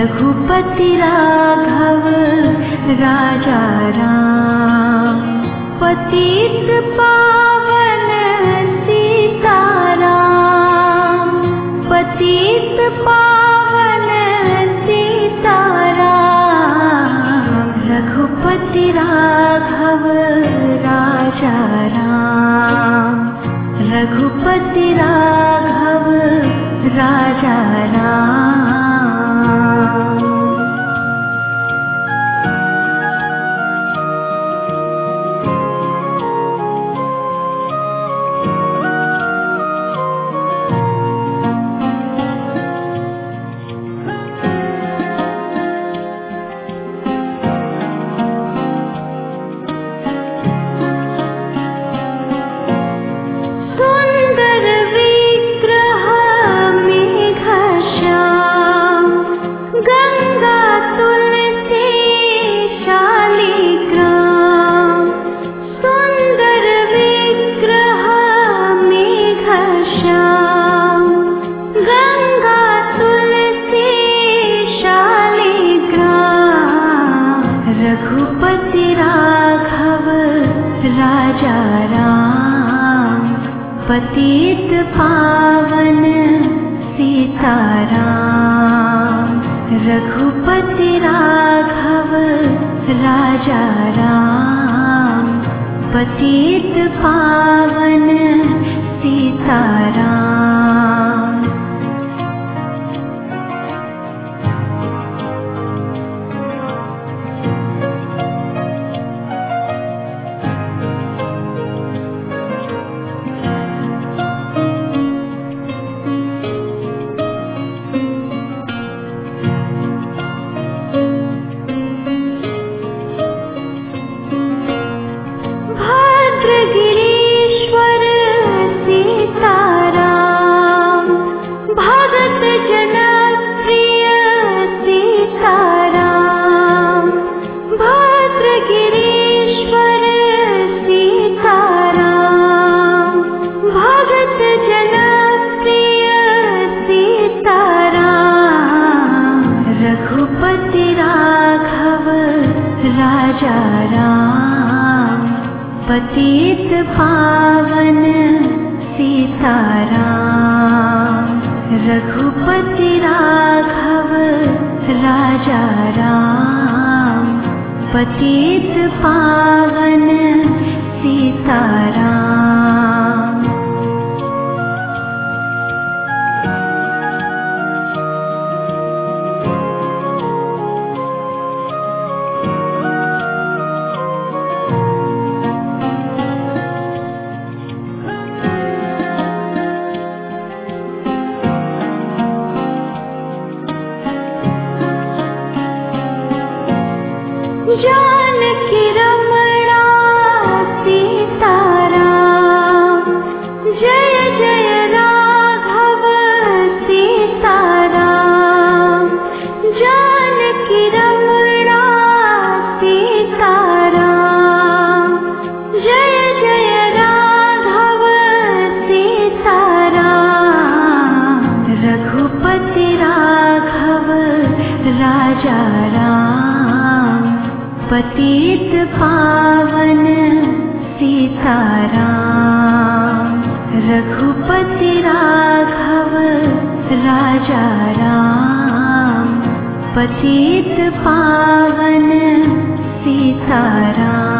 रघुपति राघव राजा राम, पतित पावन सीताराम, पतित पावन सीताराम, रघुपति राघव राजा राम, रघुपति राघव राजा राम। रघुपति राघव राजा राम, पतित पावन सीताराम, रघुपति राघव राजा राम, पतित पावन सीताराम। रघुपति राघव राजा राम, पतित पावन सीताराम, रघुपति राघव राजा राम, पतित पावन सीताराम। जानकी रमणा सीताराम, जय जय राघव सीताराम, जानकी रमणा सीताराम, जय जय राघव सीताराम, रघुपति राघव राजा राम, पतित पावन सीताराम, रघुपति राघव राजा राम, पतित पावन सीताराम।